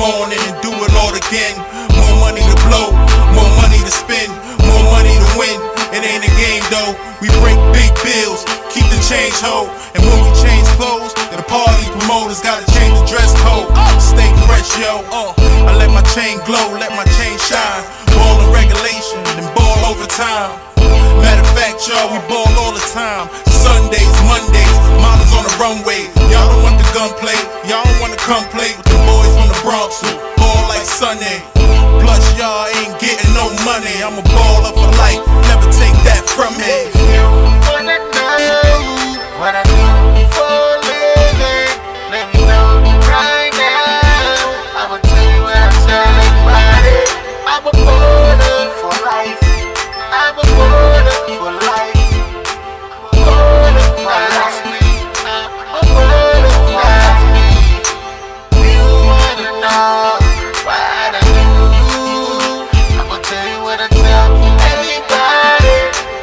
morning and do it all again. More money to blow, more money to spend, more money to win. It ain't a game though, we break big bills, keep the change ho. And when we change clothes, then the party promoters gotta change the dress code. Stay fresh yo, I let my chain glow, let my chain shine. Ball in regulation and ball overtime. Matter of fact y'all, we ball all the time. Sundays, Mondays, models on the runway. Y'all don't want the gunplay, y'all don't wanna come play with the boys from the Bronx who ball like Sunday. Plus y'all ain't getting no money, I'm a baller for life, never take that from me. If you wanna know what I do for a living, let me know right now. I'ma tell you what I'm telling everybody. I'm a baller for life. I'm a baller for life. I'm a baller for life. I'm a baller for life. If you wanna know what I do, I'ma tell you what I tell everybody.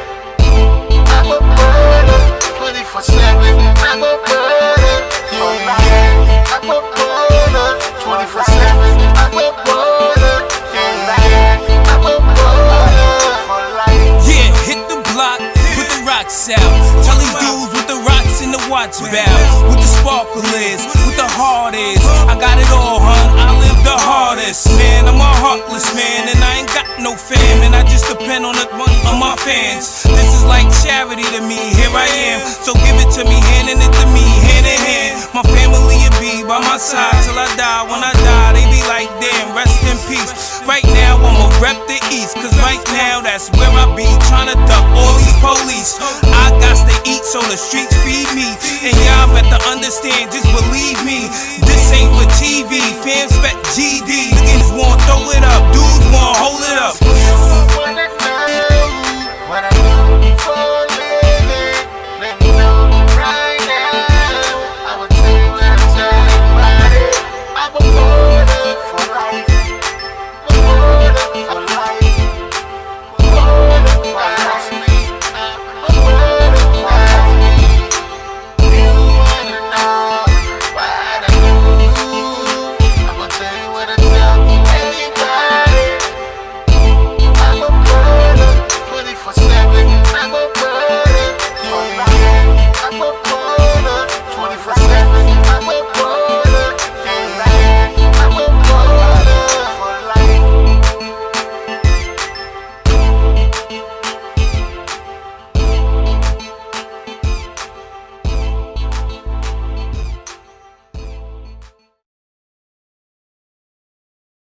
I'm a baller 24/7. I'm a baller for life. I'm a baller 24/7. I'm a baller for life. I'm a baller for life. Yeah, hit the block, put the rocks out. Tell these dudes with the rocks in the watch bow. With the sparkle is, with the heart is. I got it all, hun, I live the hardest. Man, I'm a heartless man, and I ain't got no fam. And I just depend on the money of my fans. This is like charity to me, here I am. So give it to me, handing it to me, hand in hand. My family will be by my side till I die. When I die, they be like, damn, rest in peace. Right now, I'ma rep the East, cause right now, that's where I be. Tryna duck all these police. I got to eat, so the streets feed me. And y'all better understand, just believe me. This ain't for TV, fans spec GD. Niggas wanna throw it up, dudes wanna hold it up.